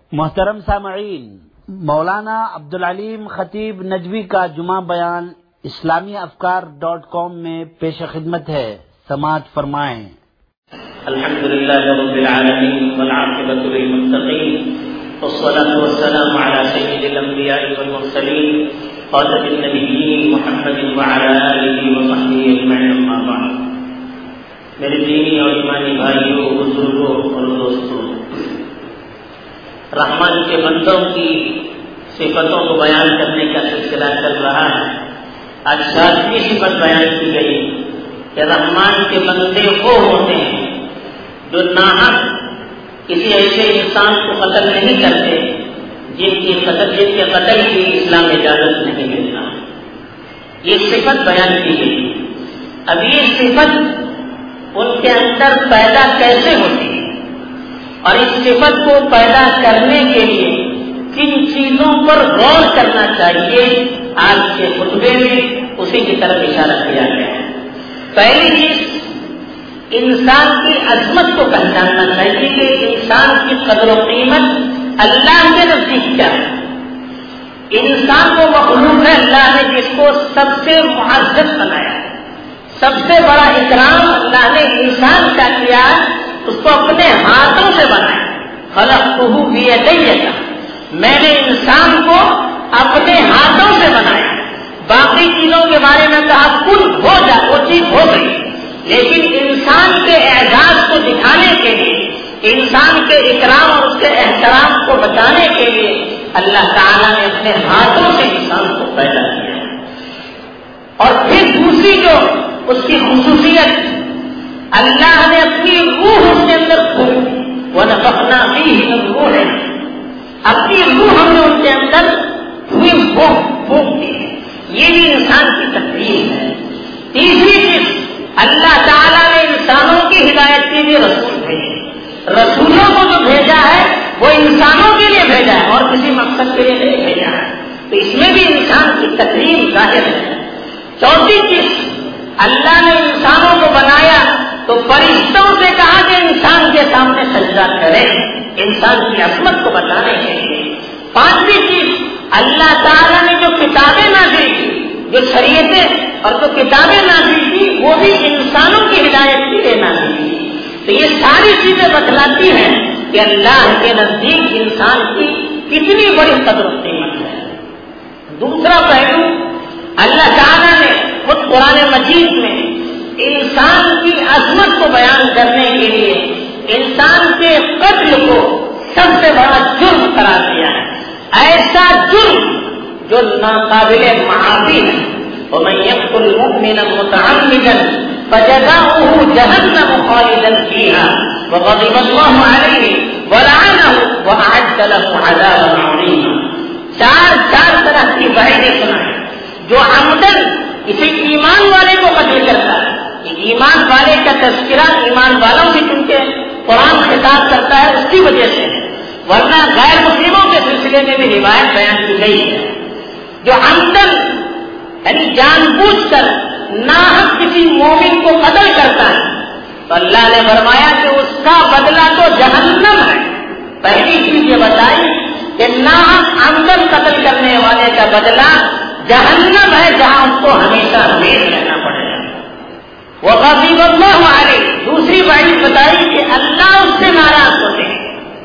محترم سامعین، مولانا عبدالعلیم خطیب نجوی کا جمعہ بیان اسلامیافکار.com میں پیش خدمت ہے، سماعت فرمائیں۔ الحمدللہ رب العالمین والعاقبۃ للمتقین والصلاة والسلام علی سید الانبیاء والمرسلین خاتم النبیین محمد وعلی آلہ وصحبہ اجمعین، اما بعد۔ میرے دینی اور ایمانی بھائیوں، بزرگوں اور دوستوں، رحمان کے بندوں کی صفتوں کو بیان کرنے کا سلسلہ چل رہا ہے۔ آج 7ویں صفت بیان کی گئی کہ رحمان کے بندے وہ ہوتے ہیں جو ناحق کسی ایسے انسان کو قتل نہیں کرتے جن کے قتل کی اسلام اجازت نہیں ملتا۔ یہ صفت بیان کی گئی۔ اب یہ صفت ان کے اندر پیدا کیسے ہوتی ہے اور اس صفت کو پیدا کرنے کے لیے کن چیزوں پر غور کرنا چاہیے، آج کے خطبے میں اسی کی طرف اشارہ کیا گیا ہے۔ پہلی چیز، انسان کی عظمت کو پہچاننا چاہیے کہ انسان کی قدر و قیمت اللہ کے نزدیک کیا ہے۔ انسان وہ مخلوق ہے اللہ نے جس کو سب سے معزز بنایا ہے، سب سے بڑا اکرام اللہ نے انسان کا کیا، اس کو اپنے ہاتھوں سے بنایا۔ خلقتہ بیدی، میں نے انسان کو اپنے ہاتھوں سے بنایا۔ باقی چیزوں کے بارے میں کہا کن ہو جا، وہ چیز ہو گئی، لیکن انسان کے اعزاز کو دکھانے کے لیے، انسان کے اکرام اور اس کے احترام کو بچانے کے لیے اللہ تعالیٰ نے اپنے ہاتھوں سے انسان کو پیدا کیا۔ اور پھر دوسری جو اس کی خصوصیت، اللہ نے اپنی روح اس کے اندر پھونک دی، وَنَفَخْنَا فِيهِ مِن رُوحِنَا، اپنی روح ہم نے ان کے اندر پھونک دی۔ یہ بھی انسان کی تقریر ہے۔ تیسری چیز، اللہ تعالیٰ نے انسانوں کی ہدایت کے لیے رسول بھیجے۔ رسولوں کو جو بھیجا ہے وہ انسانوں کے لیے بھیجا ہے اور کسی مقصد کے لیے نہیں بھیجا ہے، تو اس میں بھی انسان کی تقریر ظاہر ہے۔ چوتھی چیز، اللہ نے انسانوں کو بنایا تو فرشتوں سے کہا کہ انسان کے سامنے سجدہ کرے، انسان کی عظمت کو بتانے کے لیے۔ پانچویں چیز، اللہ تعالیٰ نے جو کتابیں نازل کی، جو شریعتیں اور جو کتابیں نازل کی، وہ بھی انسانوں کی ہدایت کے لیے نازل کی۔ تو یہ ساری چیزیں بتلاتی ہیں کہ اللہ کے نزدیک انسان کی کتنی بڑی قدر و قیمت ہے۔ دوسرا پہلو، اللہ تعالیٰ نے خود قرآن مجید میں انسان کی عظمت کو بیان کرنے کے لیے انسان کے قتل کو سب سے بڑا جرم قرار دیا ہے، ایسا جرم جو ناقابل معافی ہے۔ وَمَن يَقْتُلْ مُؤْمِنًا مُتَعَمِّدًا فَجَزَاؤُهُ جَهَنَّمُ خَالِدًا فِيهَا وَغَضِبَ اللَّهُ عَلَيْهِ وَلَعَنَهُ وَأَعَدَّ لَهُ عَذَابًا عَظِيمًا۔ چار طرح کی وعیدیں سنائیں۔ جو عمدن کسی ایمان والے کو قتل کرتا ہے، یہ ایمان والے کا تذکرہ ایمان والوں سے چونکہ قرآن خطاب کرتا ہے اس کی وجہ سے، ورنہ غیر مسلموں کے سلسلے میں بھی روایت بیان کی گئی ہے۔ جو عمدن یعنی جان بوجھ کر ناحق کسی مومن کو قتل کرتا ہے تو اللہ نے فرمایا کہ اس کا بدلہ تو جہنم ہے۔ پہلی چیز یہ بتائی کہ ناحق عمدن قتل کرنے والے کا بدلہ جہنم ہے، جہاں اس کو ہمیشہ ہمیش رہنا پڑے گا۔ وَغَضِبَ اللَّهُ عَلَيْهِ، دوسری وعید بتائی کہ اللہ اس سے ناراض ہوتے ہیں۔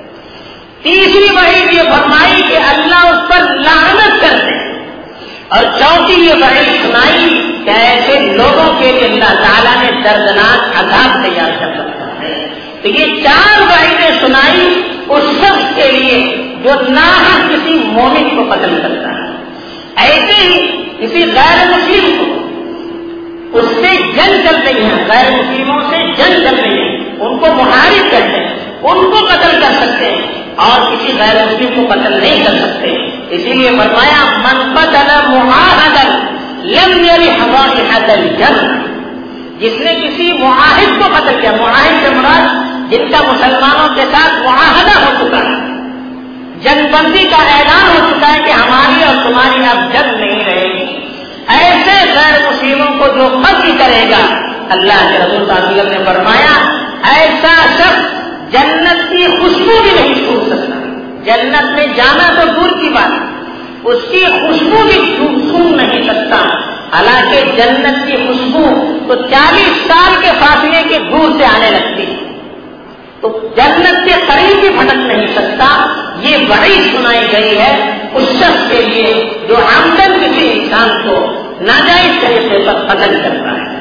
تیسری وعید یہ فرمائی کہ اللہ اس پر لعنت کرتے ہیں۔ اور چوتھی یہ وعید سنائی کہ ایسے لوگوں کے لیے اللہ تعالیٰ نے دردناک عذاب تیار کر رکھا ہے۔ تو یہ چار وعیدیں سنائی اس شخص کے لیے جو ناحق کسی مومن کو قتل کرتا ہے۔ ایسے ہی کسی غیر مسلم کو اس سے جنگ چل رہی ہے، غیر مسلموں سے جنگ چل رہی ہے، ان کو محارب کرتے ہیں، ان کو قتل کر سکتے ہیں اور کسی غیر مسلم کو قتل نہیں کر سکتے۔ اسی لیے فرمایا من قتل معاہدا لم یرح رائحۃ الجنہ، جس نے کسی معاہد کو قتل کیا، معاہد سے مراد جن کا مسلمانوں کے ساتھ معاہدہ ہو چکا ہے، جنگ بندی کا اعلان ہو چکا ہے کہ ہماری اور تمہاری اب جنگ نہیں رہے گی، ایسے غیر مسلموں کو جو قتل کرے گا، اللہ کے رسول صلی اللہ علیہ وسلم نے فرمایا ایسا شخص جنت کی خوشبو بھی نہیں چھو سکتا، جنت میں جانا تو دور کی بات، اس کی خوشبو بھی سون نہیں سکتا، حالانکہ جنت کی خوشبو تو 40 سال کے فاصلے کے دور سے آنے لگتی، تو جنت کے قریب بھی بھٹک نہیں سکتا۔ یہ وعید سنائی گئی ہے اس شخص کے لیے جو عمدن کسی انسان کو ناجائز طریقے پر قتل کرتا ہے۔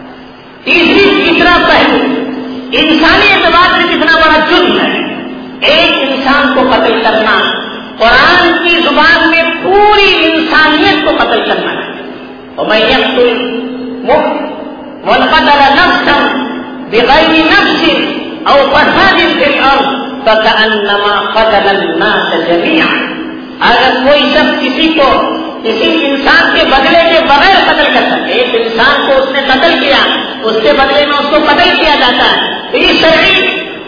تیسرا پہلو انسانی اعتبار سے کتنا بڑا جرم ہے ایک انسان کو قتل کرنا۔ قرآن کی زبان میں پوری انسانیت کو قتل کرنا ہے۔ وَمَن يَقْتُلْ وَقَتَلَ نَفْسًا بِغَيْرِ نَفْسٍ أَوْ فَسَادٍ فِي الْأَرْضِ فَكَأَنَّمَا قَتَلَ النَّاسَ جَمِيعًا، اگر کوئی شخص کسی انسان کے بدلے کے بغیر قتل کر سکے، ایک انسان کو اس نے قتل کیا، اس کے بدلے میں اس کو قتل کیا جاتا ہے، تو یہ شرعی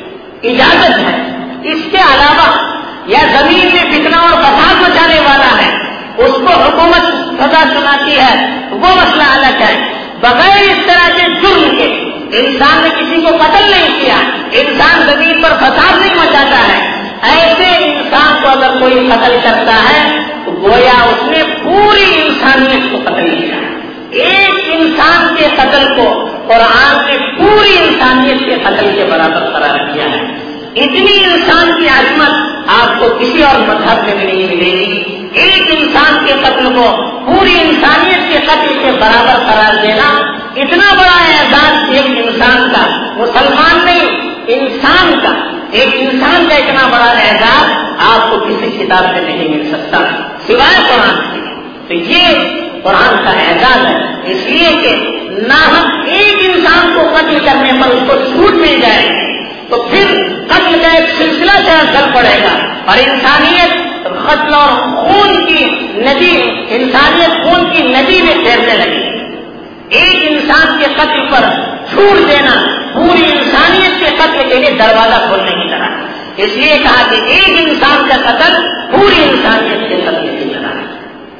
اجازت ہے۔ اس کے علاوہ یا زمین میں فتنہ اور فساد مچانے والا ہے، اس کو حکومت سزا سناتی ہے، وہ مسئلہ الگ ہے۔ بغیر اس طرح کے جرم کے انسان نے کسی کو قتل نہیں کیا، انسان زمین پر فساد نہیں مچاتا ہے، ایسے انسان کو اگر کوئی قتل کرتا ہے تو گویا اس نے پوری انسانیت کو قتل کیا۔ ایک انسان کے قتل کو قرآن نے پوری انسانیت کے قتل کے برابر قرار دیا ہے۔ اتنی انسان کی عظمت آپ کو کسی اور مذہب میں بھی نہیں ملے گی۔ ایک انسان کے قتل کو پوری انسانیت کے قتل کے برابر قرار دینا اتنا بڑا اعزاز ایک انسان کا، مسلمان نہیں انسان کا، ایک انسان کا اتنا بڑا اعزاز آپ کو کسی کتاب میں نہیں مل سکتا سوائے قرآن کے۔ تو یہ قرآن کا اعزاز ہے، اس لیے کہ نہ ہم ایک انسان کو قتل کرنے پر اس کو چھوٹ مل جائے تو پھر قتل کا ایک سلسلہ چل پڑے گا اور انسانیت قتل اور خون کی ندی، انسانیت خون کی ندی میں تیرنے لگی۔ ایک انسان کے قتل پر چھوڑ دینا پوری انسانیت کے قتل کے لیے دروازہ کھولنے کی طرح، اس لیے کہا کہ ایک انسان کا قتل پوری انسانیت کے قتل کی طرح ہے۔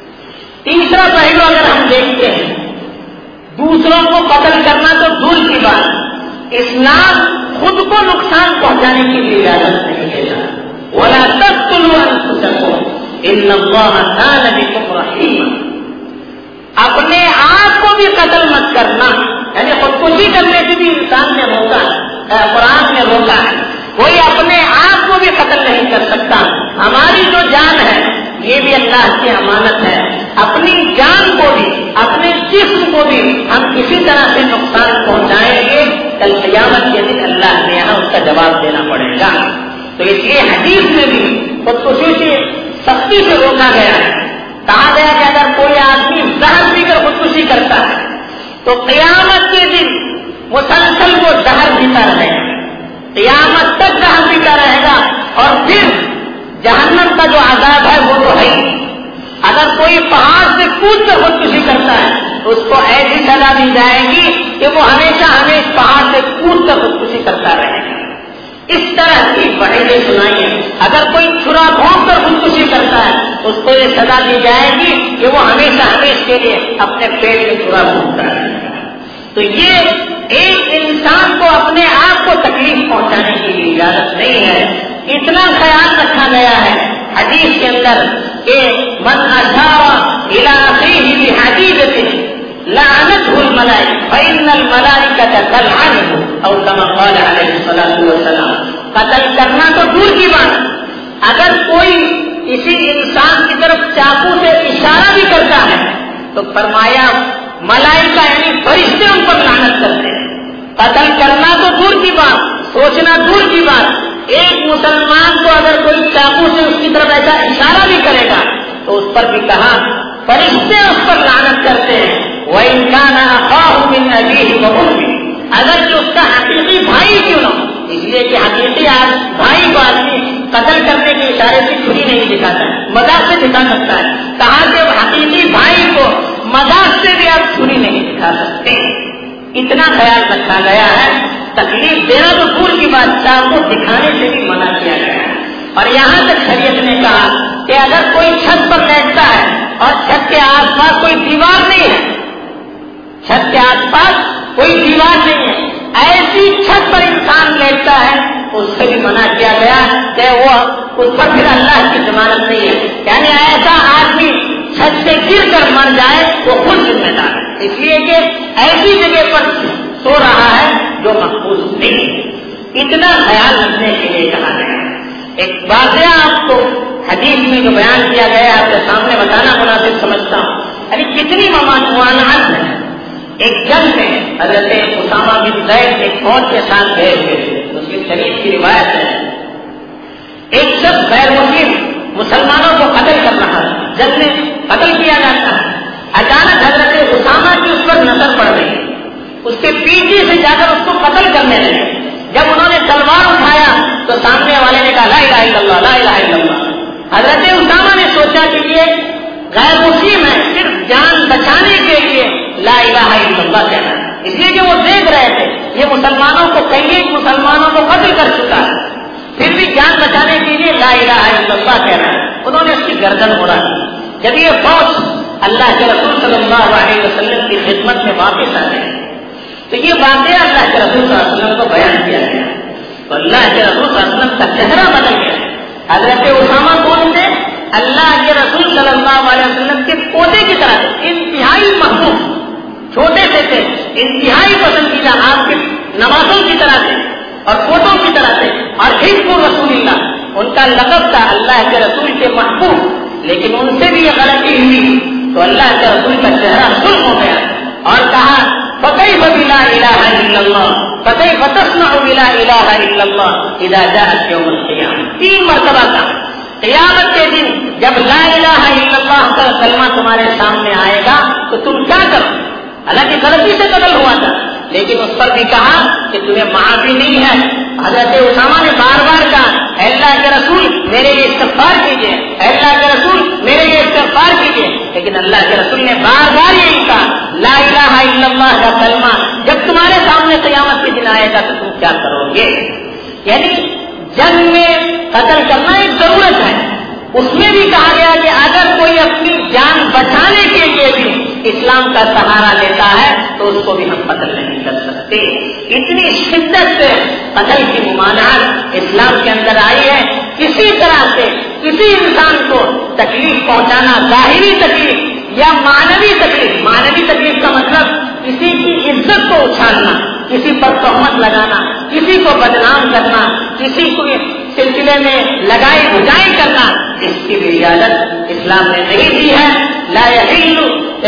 تیسرا پہلو اگر ہم دیکھتے ہیں، دوسروں کو قتل کرنا تو دور کی بات، اسلام خود کو نقصان پہنچانے کی بھی اجازت نہیں دیتا۔ وَلَا تَقْتُلُوا أَنفُسَكُمْ إِنَّ اللَّهَ كَانَ بِكُمْ رَحِيمًا، اپنے آپ کو بھی قتل مت کرنا، یعنی خودکشی کرنے سے بھی انسان نے روکا ہے، قرآن نے روکا ہے۔ کوئی اپنے آپ کو بھی قتل نہیں کر سکتا۔ ہماری جو جان ہے یہ بھی اللہ کی امانت ہے، اپنی جان کو بھی اپنے جسم کو بھی ہم کسی طرح سے نقصان پہنچائیں گے، کل قیامت کے دن اللہ نے یہاں اس کا جواب دینا پڑے گا۔ تو اس لیے حدیث میں بھی خودکشی سے سختی سے روکا گیا ہے، کہا گیا کہ اگر کوئی آدمی زہر پی کر خودکشی کرتا ہے تو قیامت کے دن مسلسل وہ زہر پیتا رہے گا، قیامت تک زہر پیتا رہے گا، اور پھر جہنم کا جو عذاب ہے وہ تو ہے ہی۔ اگر کوئی پہاڑ سے کود کر خودکشی کرتا ہے تو اس کو ایسی سزا دی جائے گی کہ وہ ہمیشہ ہمیں پہاڑ سے کود کر خودکشی کرتا رہے گا۔ اس طرح کی وعیدیں سنائیے، اگر کوئی چھرا بھونک کر خودکشی کرتا ہے اس کو یہ سزا دی جائے گی کہ وہ ہمیشہ ہمیشہ کے لیے اپنے پیٹ میں چھرا بھونکتا رہے گا۔ تو یہ ایک انسان کو اپنے آپ کو تکلیف پہنچانے کی بھی اجازت نہیں ہے۔ اتنا خیال رکھا گیا ہے حدیث کے اندر کہ من اشار الى اخیہ بحدیدۃ لعنته الملائکہ فإن الملائکۃ تلعنہ، اور کما قال علیہ الصلوۃ والسلام۔ قتل کرنا تو دور کی بات، اگر کوئی کسی انسان کی طرف چاقو سے اشارہ بھی کرتا ہے تو فرمایا ملائکہ یعنی فرشتے ان پر لعنت کرتے ہیں۔ قتل کرنا تو دور کی بات، سوچنا دور کی بات، ایک مسلمان کو اگر کوئی چاقو سے اس کی طرف ایسا اشارہ بھی کرے گا تو اس پر بھی کہا فرشتے اس پر لعنت کرتے ہیں۔ وَإِنْ كَانَ أَخَاهُ مِنْ أَبِيهِ وَأُمِّهِ، اگر کہ اس کا حقیقی بھائی کیوں نہ ہو، اس لیے کہ حقیقی بھائی کو آدمی قتل کرنے کے اشارے سے چھری نہیں دکھاتا ہے، مذاق سے دکھا سکتا ہے، کہا کہ حقیقی بھائی کو مذاق سے بھی آپ چھری نہیں دکھا سکتے۔ اتنا خیال رکھا گیا ہے، تکلیف دینا تو دور کی بات، چاقو دکھانے سے بھی منع کیا گیا ہے۔ اور یہاں تک شریعت نے کہا کہ اگر کوئی چھت پر لیٹتا ہے اور چھت کے آس پاس کوئی دیوار نہیں ہے، چھت کے آس پاس کوئی دیوار نہیں ہے، ایسی چھت پر انسان لیٹتا ہے اس سے بھی منع کیا گیا کہ وہ اس پر پھر اللہ کی ضمانت نہیں ہے. یعنی ایسا آدمی چھت سے گر کر مر جائے وہ خود ذمہ دار ہے، اس لیے کہ ایسی جگہ پر سو رہا ہے جو محفوظ نہیں ہے. اتنا خیال رکھنے کے لیے کہا گیا. ایک واقعہ آپ کو حدیث میں جو بیان کیا گیا آپ کے سامنے بتانا مناسب سمجھتا ہوں. یعنی کتنی ممانعت ہے. ایک جنگ میں حضرت اسامہ بن زید ایک فوج کے ساتھ گئے ہوئے تھے. اس کی شریف کی روایت ہے ایک شخص غیر مسلم مسلمانوں کو قتل کر رہا ہے، جنگ میں قتل کیا جاتا ہے. اچانک حضرت اسامہ کی اس پر نظر پڑ گئی، اس کے پیچھے سے جا کر اس کو قتل کرنے لگے. جب انہوں نے تلوار اٹھایا تو سامنے والے نے کہا لا الہ الا اللہ لا الہ الا اللہ. حضرت اسامہ نے سوچا کہ یہ غیر مسلم ہے، صرف جان بچانے کے لیے لا الہ الا اللہ کہنا ہے. اس لیے کہ وہ دیکھ رہے تھے یہ مسلمانوں کو کئی مسلمانوں کو قتل کر چکا ہے، پھر بھی جان بچانے کے لیے لا الہ الا اللہ کہہ رہا ہے. انہوں نے اس کی گردن اڑا دی. جب یہ فوج اللہ کے رسول صلی اللہ علیہ وسلم کی خدمت میں واپس آ گئے تو یہ واقعہ اللہ کے رسول صلی اللہ علیہ وسلم کو بیان کیا گیا. تو اللہ کے رسول صلی اللہ علیہ وسلم کا چہرہ بدل گیا. حضرت اسامہ کون تھے؟ اللہ کے رسول صلی اللہ علیہ وسلم کے پوتے کی طرح تھے، انتہائی محبوب، چھوٹے سے تھے، انتہائی پسندیدہ، آپ کے نوازوں کی طرح تھے اور پوتوں کی طرح تھے. اور حزب رسول اللہ ان کا لقب تھا، اللہ کے رسول کے محبوب. لیکن ان سے بھی یہ غلطی ہوئی تو اللہ کے رسول کا چہرہ سرخ ہو گیا اور کہا فَكَيْفَ بِلَا إِلَٰهَ إِلَّا اللَّهُ فَكَيْفَ تَصْنَعُ بِلَا إِلَٰهَ إِلَّا اللَّهُ إِذَا جَاءَتْ يَوْمَ الْقِيَامَةِ. 3 مرتبہ کا قیامت کے دن جب لا الہ الا اللہ کا کلمہ تمہارے سامنے آئے گا تو تم کیا کرو. حالانکہ غلطی سے قتل ہوا تھا لیکن اس پر بھی کہا کہ تمہیں معافی نہیں ہے. حضرت اسامہ نے بار بار کہا اے اللہ کے رسول میرے لیے استغفار کیجیے، اے اللہ کے رسول میرے لیے استغفار کیجیے. لیکن اللہ کے رسول نے بار بار یہی کہا لا الہ الا اللہ کا کلمہ جب تمہارے سامنے قیامت کے دن آئے گا تو تم کیا کرو گے. یعنی جنگ میں قتل کرنا ایک ضرورت ہے. اس میں بھی کہا گیا کہ اگر کوئی اپنی جان بچانے کے لیے بھی اسلام کا سہارا لیتا ہے تو اس کو بھی ہم قتل نہیں کر سکتے. اتنی شدت سے قتل کی ممانعت اسلام کے اندر آئی ہے. کسی طرح سے کسی انسان کو تکلیف پہنچانا، ظاہری تکلیف یا معنوی تکلیف. معنوی تکلیف کا مطلب کسی کی عزت کو اچھالنا، کسی پر تہمت لگانا، کسی کو بدنام کرنا، کسی کو سلسلے میں لگائی بجائی کرنا، اس کی بھی اجازت اسلام نے نہیں دی ہے. لا یحل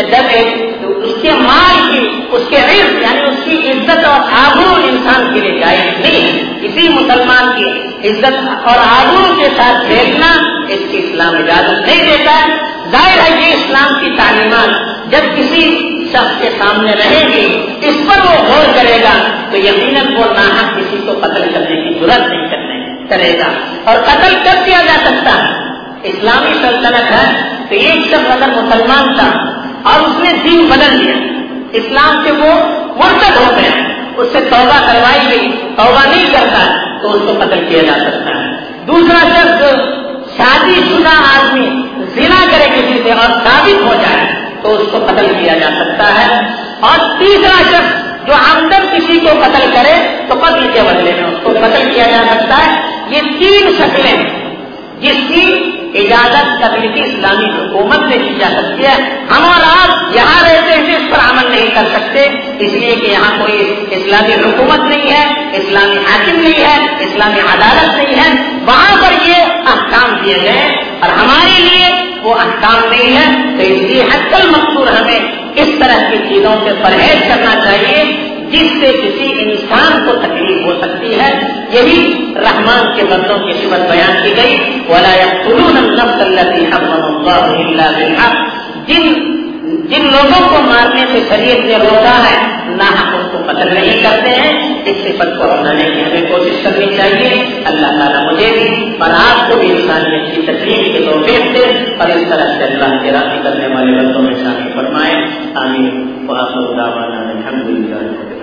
اس کے مال کی، اس کے عزت یعنی اس کی عزت اور آبرو انسان کے لیے جائز نہیں ہے. کسی مسلمان کی عزت اور آبرو کے ساتھ کھیلنا اس کی اسلام اجازت نہیں دیتا ہے. ظاہر ہے یہ اسلام کی تعلیمات جب کسی شخص کے سامنے رہے گی اس پر وہ غور کرے گا تو یقیناً وہ ناحق کسی کو قتل کرنے کی ضرورت نہیں کرے گا. اور قتل کب کیا جا سکتا ہے؟ اسلامی سلطنت ہے تو ایک شخص اگر مسلمان تھا اور اس نے دین بدل دیا، اسلام سے وہ مرتد ہو گیا، اس سے توبہ کروائی گئی، توبہ نہیں کرتا تو اس کو قتل کیا جا سکتا ہے. دوسرا شخص شادی شدہ آدمی زنا کرے کسی سے اور ثابت ہو جائے تو اس کو قتل کیا جا سکتا ہے. اور تیسرا شخص جو عمدن کسی کو قتل کرے تو قتل کے بدلے میں اس کو قتل کیا جا سکتا ہے. یہ 3 شکلیں جس کی اجازت تبلیغی اسلامی حکومت سے کی جا سکتی ہے. ہم اور آپ یہاں رہتے ہیں اس پر عمل نہیں کر سکتے اس لیے کہ یہاں کوئی اسلامی حکومت نہیں ہے، اسلامی حاکم نہیں ہے، اسلامی عدالت نہیں ہے. وہاں پر یہ احکام دیے گئے اور ہمارے لیے وہ احکام نہیں ہے. تو اس لیے حد المقصور ہمیں اس طرح کی چیزوں سے پرہیز کرنا چاہیے جس سے کسی انسان کو تکلیف ہو سکتی ہے. یہی رحمان کے بندوں کی صفت بیان کی گئی وَلَا يَقْتُلُونَ النَّفْسَ الَّتِي حَرَّمَ اللَّهُ إِلَّا بِالْحَقِّ. جن لوگوں کو مارنے سے شریعت نے روکا ہے ناحق ان کو قتل نہیں کرتے ہیں. اس صفت کو اپنانے کی ہمیں کوشش کرنی چاہیے. اللہ تعالیٰ مجھے بھی اور آپ کو بھی انسانیت کی تکلیف کے توفیق دے اور اس طرح سے اللہ کے راضی کرنے والے بندوں میں شامل فرمائے. آمین. وآخر دعوانا الحمد للہ.